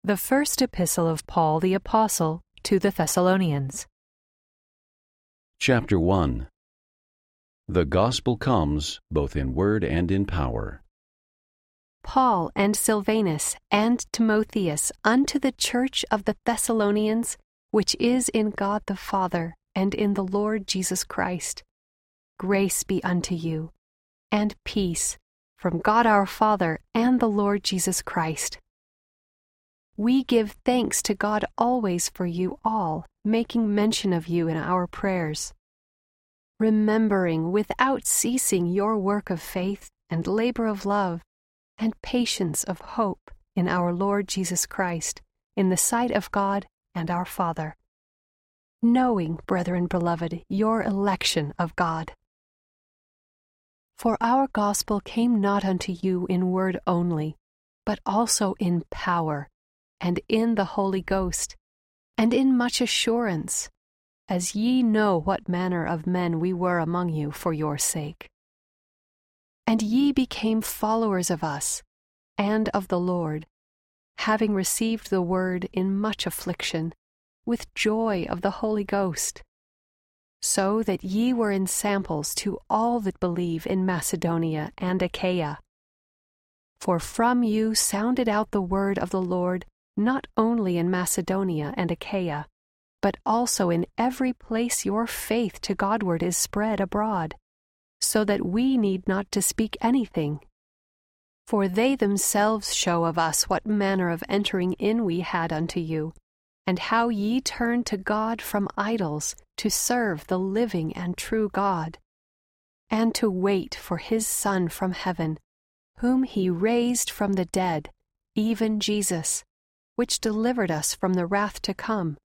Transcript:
The First Epistle of Paul the Apostle to the Thessalonians. Chapter 1. The Gospel comes both in word and in power. Paul and Silvanus and Timotheus unto the church of the Thessalonians, which is in God the Father and in the Lord Jesus Christ. Grace be unto you, and peace from God our Father and the Lord Jesus Christ. We give thanks to God always for you all, making mention of you in our prayers, remembering without ceasing your work of faith and labor of love and patience of hope in our Lord Jesus Christ, in the sight of God and our Father, knowing, brethren beloved, your election of God. For our gospel came not unto you in word only, but also in power, and in the Holy Ghost, and in much assurance, as ye know what manner of men we were among you for your sake. And ye became followers of us, and of the Lord, having received the word in much affliction, with joy of the Holy Ghost, so that ye were ensamples to all that believe in Macedonia and Achaia. For from you sounded out the word of the Lord, not only in Macedonia and Achaia, but also in every place your faith to Godward is spread abroad, so that we need not to speak anything. For they themselves show of us what manner of entering in we had unto you, and how ye turned to God from idols to serve the living and true God, and to wait for his Son from heaven, whom he raised from the dead, even Jesus, which delivered us from the wrath to come,